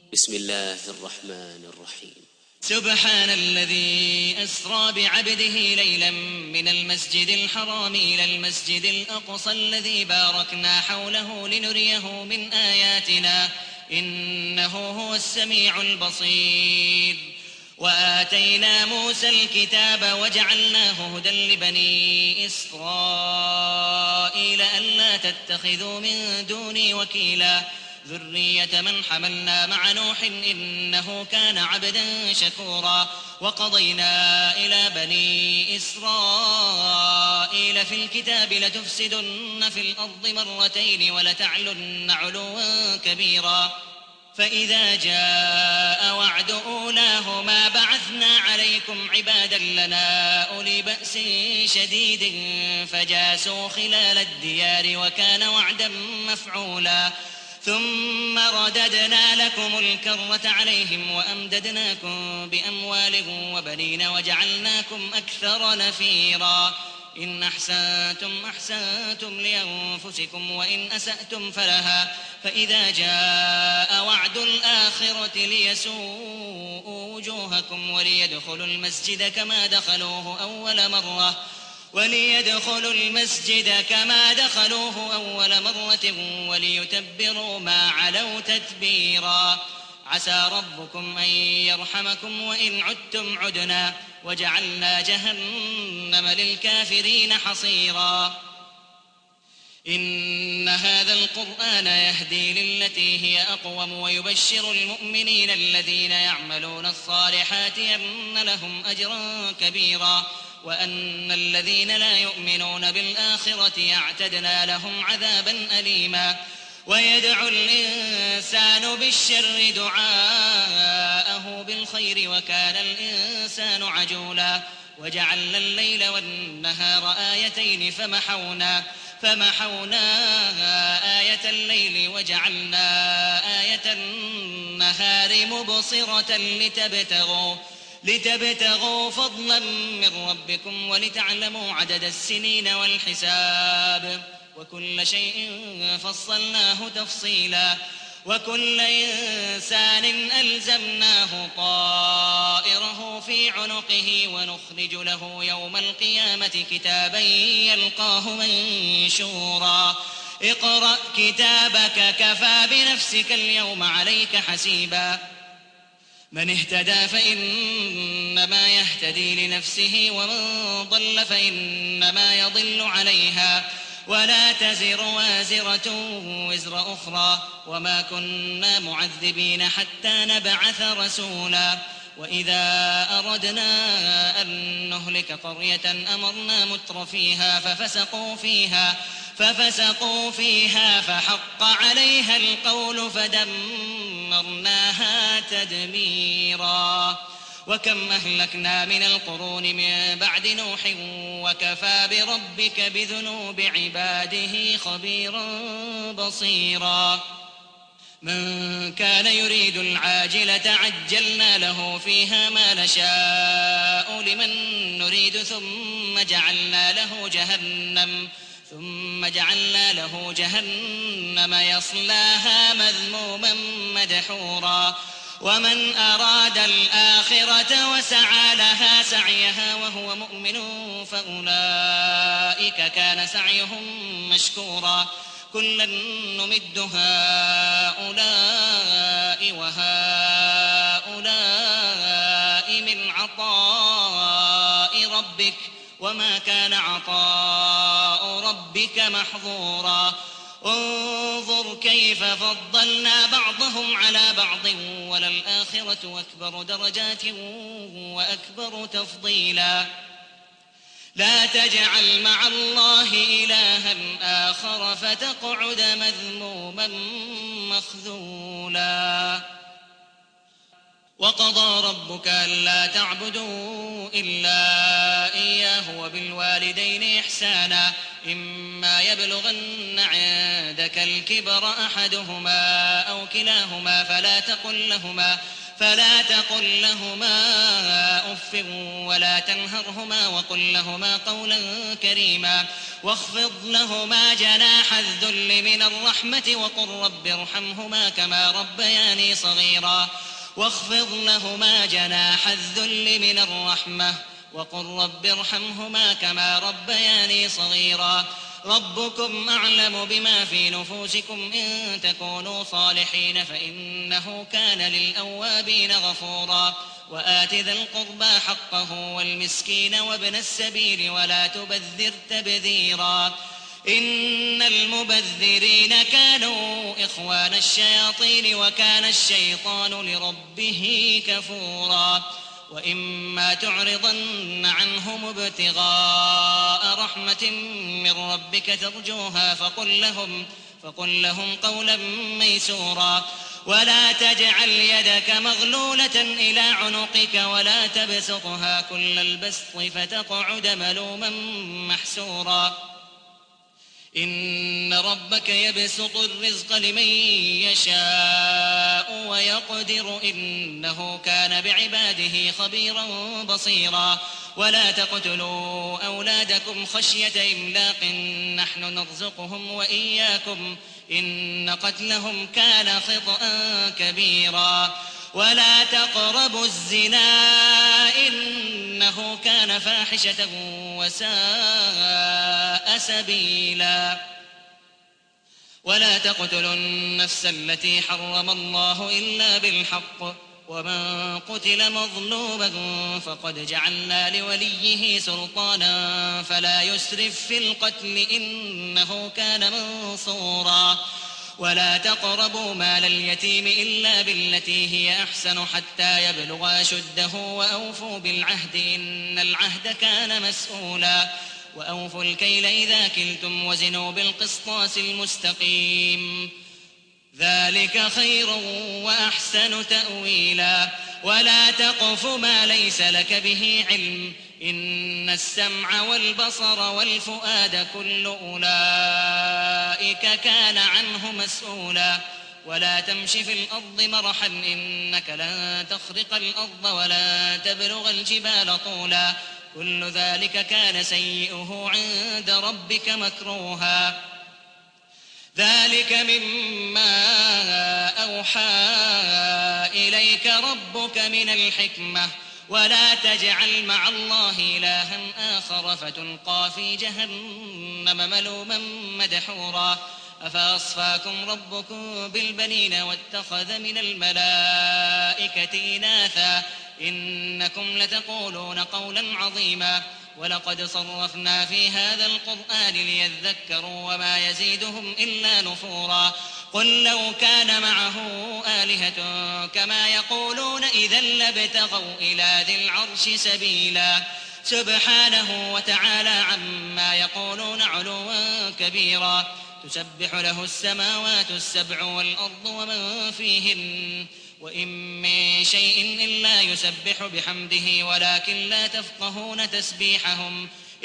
بسم الله الرحمن الرحيم. سبحان الذي أسرى بعبده ليلا من المسجد الحرام إلى المسجد الأقصى الذي باركنا حوله لنريه من آياتنا إنه هو السميع البصير. وآتينا موسى الكتاب وجعلناه هدى لبني إسرائيل ألا تتخذوا من دوني وكيلا ذرية من حملنا مع نوح إنه كان عبدا شكورا. وقضينا إلى بني إسرائيل في الكتاب لتفسدن في الأرض مرتين ولتعلن علوا كبيرا فإذا جاء وعد أولاهما بعثنا عليكم عبادا لنا أولي بأس شديد فجاسوا خلال الديار وكان وعدا مفعولا. ثم رددنا لكم الكرة عليهم وأمددناكم بأموال وبنين وجعلناكم أكثر نفيرا. إن أحسنتم أحسنتم لأنفسكم وإن أسأتم فلها فإذا جاء وعد الآخرة ليسوءوا وجوهكم وليدخلوا المسجد كما دخلوه أول مرة وليتبروا ما علوا تتبيرا. عسى ربكم أن يرحمكم وإن عدتم عدنا وجعلنا جهنم للكافرين حصيرا. إن هذا القرآن يهدي للتي هي أقوم ويبشر المؤمنين الذين يعملون الصالحات أن لهم أجرا كبيرا وأن الذين لا يؤمنون بالآخرة أعتدنا لهم عذابا أليما. ويدعو الإنسان بالشر دعاءه بالخير وكان الإنسان عجولا. وجعلنا الليل والنهار آيتين فمحونا آية الليل وجعلنا آية النهار مبصرة لتبتغوا فضلا من ربكم ولتعلموا عدد السنين والحساب وكل شيء فصلناه تفصيلا. وكل إنسان ألزمناه طائره في عنقه ونخرج له يوم القيامة كتابا يلقاه منشورا. اقرأ كتابك كفى بنفسك اليوم عليك حسيبا. من اهتدى فإنما يهتدي لنفسه ومن ضل فإنما يضل عليها ولا تزر وازرة وزر أخرى وما كنا معذبين حتى نبعث رسولا. وإذا أردنا أن نهلك قرية أمرنا متر فيها ففسقوا فيها فحق عليها القول فدمرناها تدميرا. وكم أهلكنا من القرون من بعد نوح وكفى بربك بذنوب عباده خبيرا بصيرا. من كان يريد العاجلة عجلنا له فيها ما نشاء لمن نريد ثم جعلنا له جهنم يصلاها مذموما مدحورا. ومن أراد الآخرة وسعى لها سعيها وهو مؤمن فأولئك كان سعيهم مشكورا. كلا نمد هؤلاء وهؤلاء من عطاء ربك وما كان عطاء ربك محظورا. انظر كيف فضلنا بعضهم على بعض وللآخرة أكبر درجات وأكبر تفضيلا. لا تجعل مع الله إلها آخر فتقعد مذموما مخذولا. وقضى ربك ألا تعبدوا إلا إياه وبالوالدين إحسانا إما يبلغن عندك الكبر أحدهما أو كلاهما فلا تقل لهما أف ولا تنهرهما وقل لهما قولا كريما. واخفض لهما جناح الذل من الرحمة وقل رب ارحمهما كما ربياني صغيرا واخفض لهما جناح الذل من الرحمة وقل رب ارحمهما كما ربياني صغيرا ربكم أعلم بما في نفوسكم إن تكونوا صالحين فإنه كان للأوابين غفورا وآت ذا القربى حقه والمسكين وابن السبيل ولا تبذر تبذيرا إن المبذرين كانوا إخوان الشياطين وكان الشيطان لربه كفورا وإما تعرضن عنهم ابتغاء رحمة من ربك ترجوها فقل لهم قولا ميسورا ولا تجعل يدك مغلولة إلى عنقك ولا تبسطها كل البسط فتقعد ملوما محسورا إن ربك يبسط الرزق لمن يشاء ويقدر إنه كان بعباده خبيرا بصيرا ولا تقتلوا أولادكم خشية إملاق نحن نرزقهم وإياكم إن قتلهم كان خطأ كبيرا ولا تقربوا الزنا إنه كان فاحشة وساء سبيلا ولا تقتلوا النفس التي حرم الله إلا بالحق ومن قتل مظلوما فقد جعلنا لوليه سلطانا فلا يسرف في القتل إنه كان منصورا ولا تقربوا مال اليتيم إلا بالتي هي أحسن حتى يبلغ أشده وأوفوا بالعهد إن العهد كان مسؤولا وأوفوا الكيل إذا كلتم وزنوا بالقسطاس المستقيم ذلك خير وأحسن تأويلا ولا تقف ما ليس لك به علم إن السمع والبصر والفؤاد كل أولئك كان عنه مسؤولا ولا تمش في الأرض مرحا إنك لن تخرق الأرض ولا تبلغ الجبال طولا كل ذلك كان سيئه عند ربك مكروها ذلك مما أوحى إليك ربك من الحكمة ولا تجعل مع الله إلها آخر فتلقى في جهنم ملوما مدحورا أفأصفاكم ربكم بالبنين واتخذ من الملائكة إناثا إنكم لتقولون قولا عظيما ولقد صرفنا في هذا القرآن ليذكروا وما يزيدهم إلا نفورا قل لو كان معه آلهة كما يقولون إذا لابتغوا إلى ذي العرش سبيلا سبحانه وتعالى عما يقولون علوا كبيرا تسبح له السماوات السبع والأرض ومن فيهن وإن من شيء إلا يسبح بحمده ولكن لا تفقهون تسبيحهم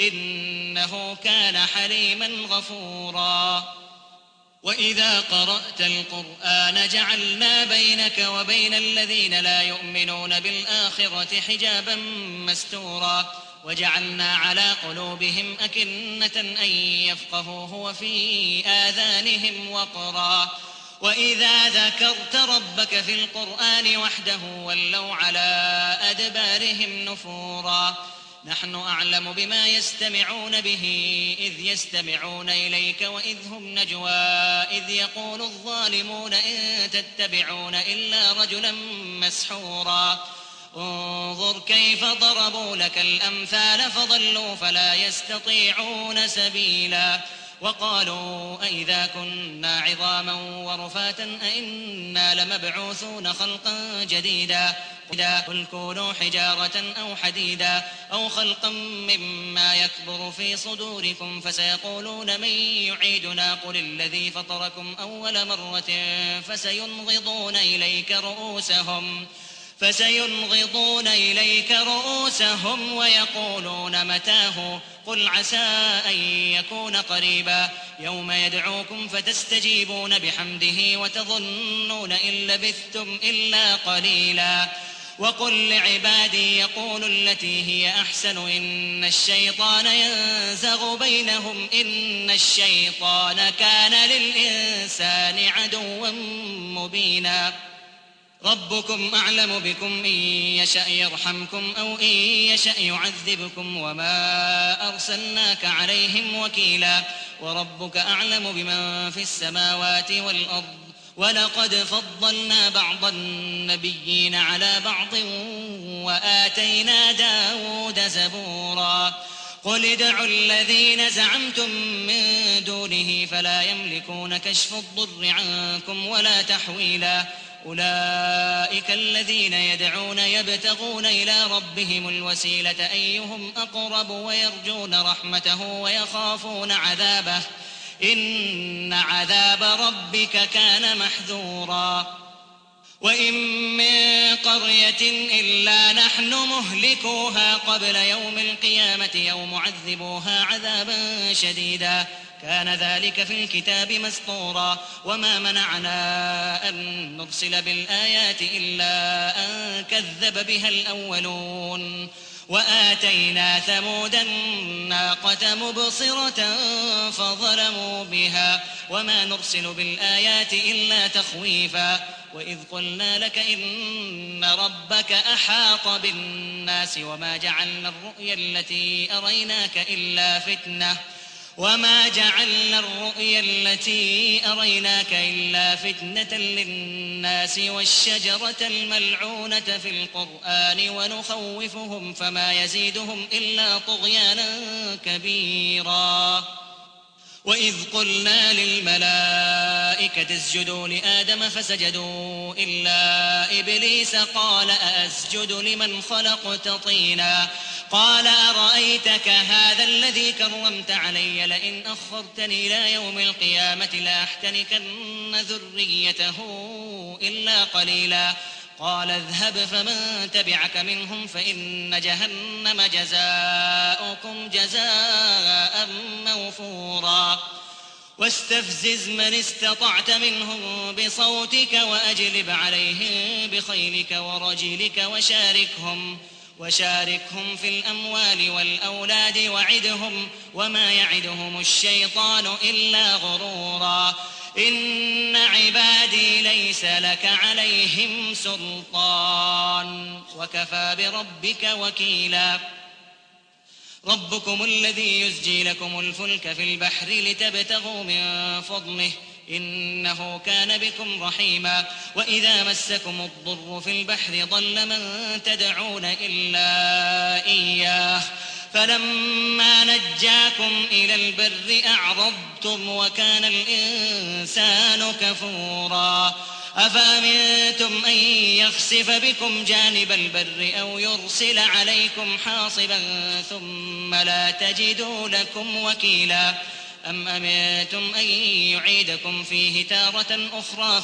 إنه كان حليما غفورا وإذا قرأت القرآن جعلنا بينك وبين الذين لا يؤمنون بالآخرة حجابا مستورا وجعلنا على قلوبهم أكنة أن يفقهوه وفي آذانهم وقرا وإذا ذكرت ربك في القرآن وحده ولوا على أدبارهم نفورا نحن أعلم بما يستمعون به إذ يستمعون إليك وإذ هم نجوى إذ يقول الظالمون إن تتبعون إلا رجلا مسحورا انظر كيف ضربوا لك الأمثال فضلوا فلا يستطيعون سبيلا وقالوا أئذا كنا عظاما ورفاتا أئنا لمبعوثون خلقا جديدا قل كونوا حجارة أو حديدا أو خلقا مما يكبر في صدوركم فسيقولون من يعيدنا قل الذي فطركم أول مرة فسينغضون إليك رؤوسهم ويقولون متاه قل عسى أن يكون قريبا يوم يدعوكم فتستجيبون بحمده وتظنون إن لبثتم إلا قليلا وقل لعبادي يقولوا التي هي أحسن إن الشيطان ينزغ بينهم إن الشيطان كان للإنسان عدوا مبينا ربكم أعلم بكم إن يشأ يرحمكم أو إن يشأ يعذبكم وما أرسلناك عليهم وكيلا وربك أعلم بمن في السماوات والأرض ولقد فضلنا بعض النبيين على بعض وآتينا داود زبورا قل ادعوا الذين زعمتم من دونه فلا يملكون كشف الضر عنكم ولا تحويلا أولئك الذين يدعون يبتغون إلى ربهم الوسيلة أيهم أقرب ويرجون رحمته ويخافون عذابه إن عذاب ربك كان محذورا وإن من قرية إلا نحن مهلكوها قبل يوم القيامة أو معذبوها عذابا شديدا كان ذلك في الكتاب مسطورا وما منعنا أن نرسل بالآيات إلا أن كذب بها الأولون وآتينا ثمود الناقة مبصرة فظلموا بها وما نرسل بالآيات إلا تخويفا وإذ قلنا لك إن ربك أحاط بالناس وما جعلنا الرؤيا التي أريناك إلا فتنة للناس والشجرة الملعونة في القرآن ونخوفهم فما يزيدهم إلا طغيانا كبيرا وإذ قلنا للملائكة اسجدوا لآدم فسجدوا إلا إبليس قال أأسجد لمن خلقت طينا قال أرأيتك هذا الذي كرمت علي لئن أخرتني إلى يوم القيامة لأحتنكن ذريته إلا قليلا قال اذهب فمن تبعك منهم فإن جهنم جزاؤكم جزاء موفورا واستفزز من استطعت منهم بصوتك وأجلب عليهم بخيلك ورجلك وشاركهم في الأموال والأولاد وعدهم وما يعدهم الشيطان إلا غرورا إن عبادي ليس لك عليهم سلطان وكفى بربك وكيلا ربكم الذي يزجي لكم الفلك في البحر لتبتغوا من فضله إنه كان بكم رحيما وإذا مسكم الضر في البحر ضل من تدعون إلا إياه فلما نجاكم إلى البر أعرضتم وكان الإنسان كفورا أفأمنتم أن يخسف بكم جانب البر أو يرسل عليكم حاصبا ثم لا تجدوا لكم وكيلا أم أمنتم أن يعيدكم فيه تارة أخرى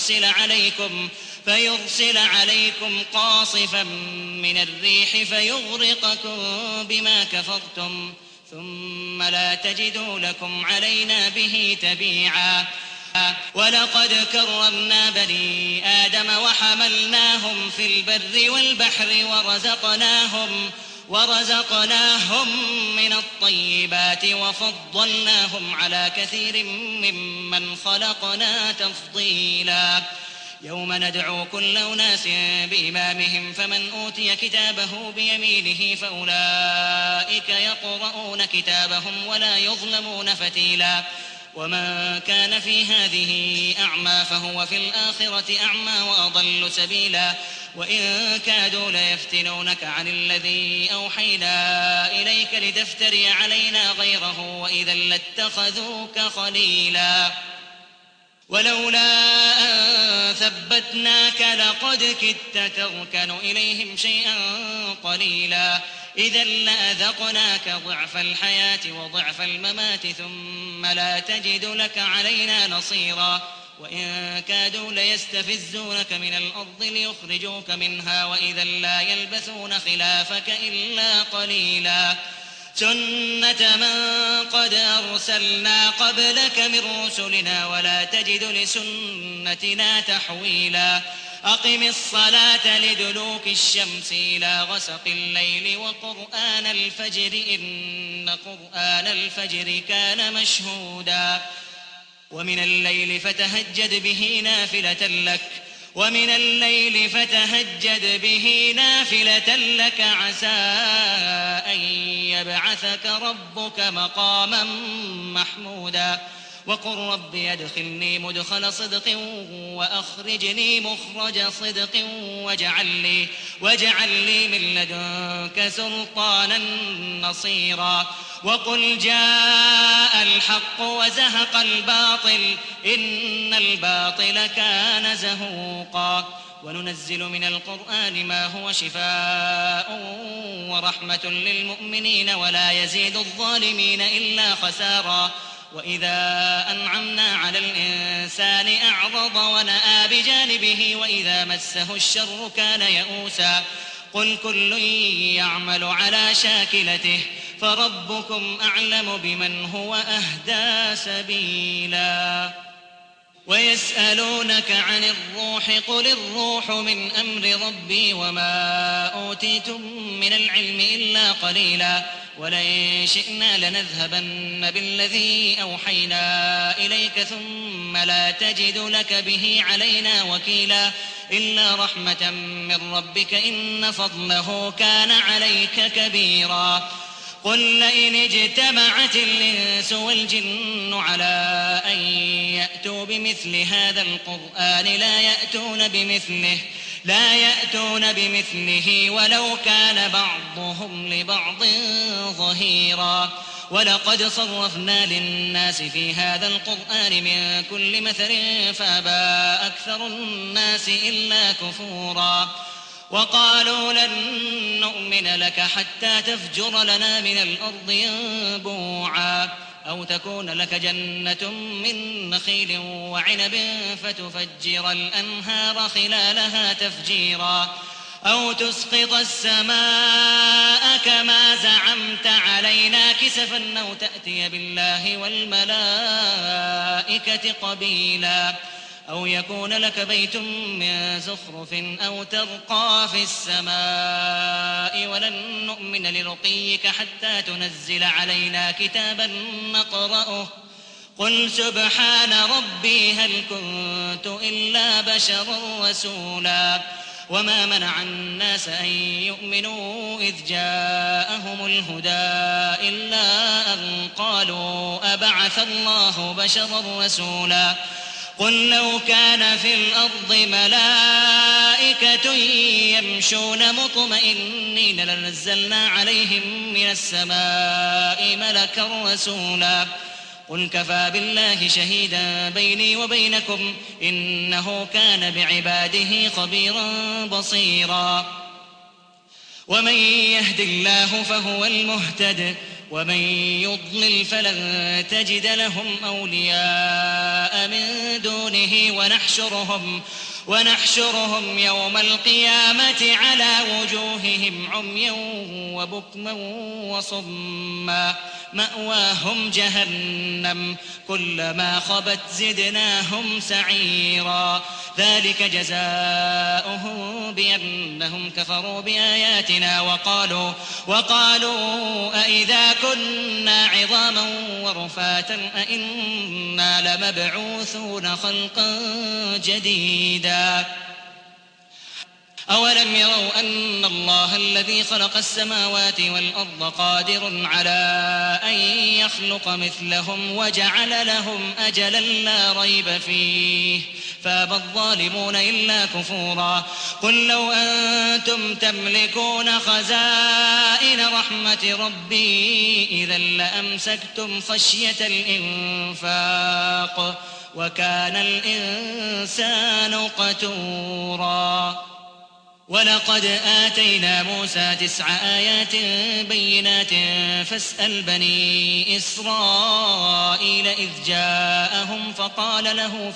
فيرسل عليكم قاصفا من الريح فيغرقكم بما كفرتم ثم لا تجدوا لكم علينا به تبيعا ولقد كرمنا بني آدم وحملناهم في البر والبحر ورزقناهم من الطيبات وفضلناهم على كثير ممن خلقنا تفضيلا يوم ندعو كل أناس بإمامهم فمن أوتي كتابه بيمينه فأولئك يقرؤون كتابهم ولا يظلمون فتيلا ومن كان في هذه أعمى فهو في الآخرة أعمى وأضل سبيلا وإن كادوا ليفتنونك عن الذي أوحينا إليك لتفتري علينا غيره وإذا لاتخذوك خليلا ولولا أن ثبتناك لقد كدت تركن إليهم شيئا قليلا إذا لأذقناك ضعف الحياة وضعف الممات ثم لا تجد لك علينا نصيرا وإن كادوا ليستفزونك من الأرض ليخرجوك منها وإذا لا يلبثون خلافك إلا قليلا سنة من قد أرسلنا قبلك من رسلنا ولا تجد لسنتنا تحويلا أقم الصلاة لدلوك الشمس إلى غسق الليل وقرآن الفجر إن قرآن الفجر كان مشهودا ومن الليل فتهجد به نافلة لك عسى أن يبعثك ربك مقاما محمودا وقل رب أدخلني مدخل صدق وأخرجني مخرج صدق واجعل لي من لدنك سلطانا نصيرا وقل جاء الحق وزهق الباطل إن الباطل كان زهوقا وننزل من القرآن ما هو شفاء ورحمة للمؤمنين ولا يزيد الظالمين إلا خسارا وإذا أنعمنا على الإنسان أعرض ونأى بجانبه وإذا مسه الشر كان يئوسا قل كل يعمل على شاكلته فربكم أعلم بمن هو أهدى سبيلا ويسألونك عن الروح قل الروح من أمر ربي وما أوتيتم من العلم إلا قليلا ولئن شئنا لنذهبن بالذي أوحينا إليك ثم لا تجد لك به علينا وكيلا إلا رحمة من ربك إن فضله كان عليك كبيرا قل لئن اجتمعت الإنس والجن على أن يأتوا بمثل هذا القرآن لا يأتون بمثله ولو كان بعضهم لبعض ظهيرا ولقد صرفنا للناس في هذا القرآن من كل مثل فأبى أكثر الناس إلا كفورا وقالوا لن نؤمن لك حتى تفجر لنا من الأرض ينبوعا أو تكون لك جنة من نخيل وعنب فتفجر الأنهار خلالها تفجيرا أو تسقط السماء كما زعمت علينا كسفا أو تأتي بالله والملائكة قبيلا أو يكون لك بيت من زخرف أو ترقى في السماء ولن نؤمن لرقيك حتى تنزل علينا كتابا نقرأه قل سبحان ربي هل كنت إلا بشرا رسولا وما منع الناس أن يؤمنوا إذ جاءهم الهدى إلا أن قالوا أبعث الله بشرا رسولا قل لو كان في الأرض ملائكة يمشون مطمئنين لنزلنا عليهم من السماء ملكا رسولا قل كفى بالله شهيدا بيني وبينكم إنه كان بعباده خبيرا بصيرا ومن يهد الله فهو المهتد ومن يضلل فلن تجد لهم أولياء من دونه ونحشرهم يوم القيامة على وجوههم عميا وبكما وصما مأواهم جهنم كلما خبت زدناهم سعيرا ذلك جزاؤهم بأنهم كفروا بآياتنا وقالوا أئذا كنا عظاما ورفاتا أئنا لمبعوثون خلقا جديدا أولم يروا أن الله الذي خلق السماوات والأرض قادر على أن يخلق مثلهم وجعل لهم أجلا لا ريب فيه فأبى الظالمون إلا كفورا قل لو أنتم تملكون خزائن رحمة ربي إذا لأمسكتم خشية الإنفاق وكان الإنسان قتورا ولقد آتينا موسى 9 آيات بينات فاسأل بني إسرائيل إذ جاءهم فقال له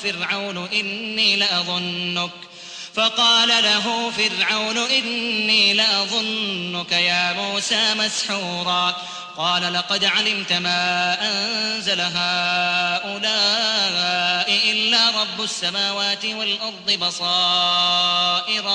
فرعون إني لأظنك يا موسى مسحورا قال لقد علمت ما أنزل هؤلاء إلا رب السماوات والأرض بصائر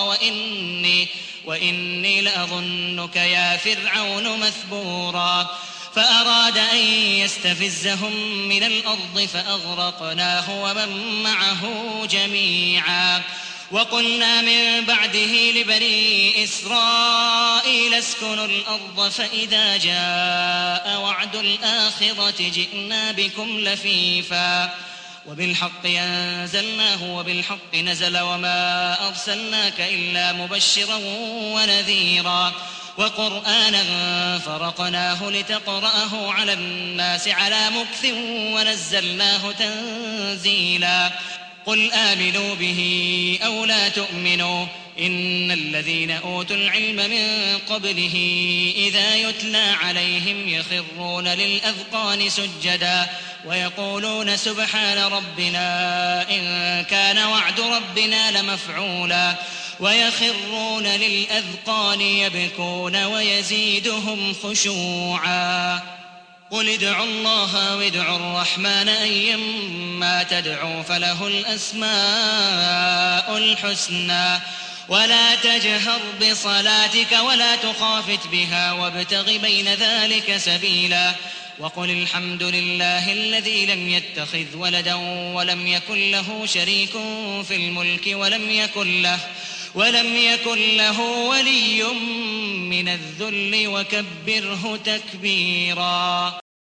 وإني لأظنك يا فرعون مثبورا فأراد أن يستفزهم من الأرض فأغرقناه ومن معه جميعا وقلنا من بعده لبني إسرائيل اسكنوا الأرض فإذا جاء وعد الآخرة جئنا بكم لفيفا وبالحق أنزلناه وبالحق نزل وما أرسلناك إلا مبشرا ونذيرا وقرآنا فرقناه لتقرأه على الناس على مكث ونزلناه تنزيلا قل آمنوا به أو لا تؤمنوا إن الذين أوتوا العلم من قبله إذا يتلى عليهم يخرون للأذقان سجدا ويقولون سبحان ربنا إن كان وعد ربنا لمفعولا ويخرون للأذقان يبكون ويزيدهم خشوعا قل ادعوا الله وادعوا الرحمن أيما تدعوا فله الأسماء الحسنى ولا تجهر بصلاتك ولا تخافت بها وابتغ بين ذلك سبيلا وقل الحمد لله الذي لم يتخذ ولدا ولم يكن له شريك في الملك ولم يكن له ولي من الذل وكبره تكبيرا.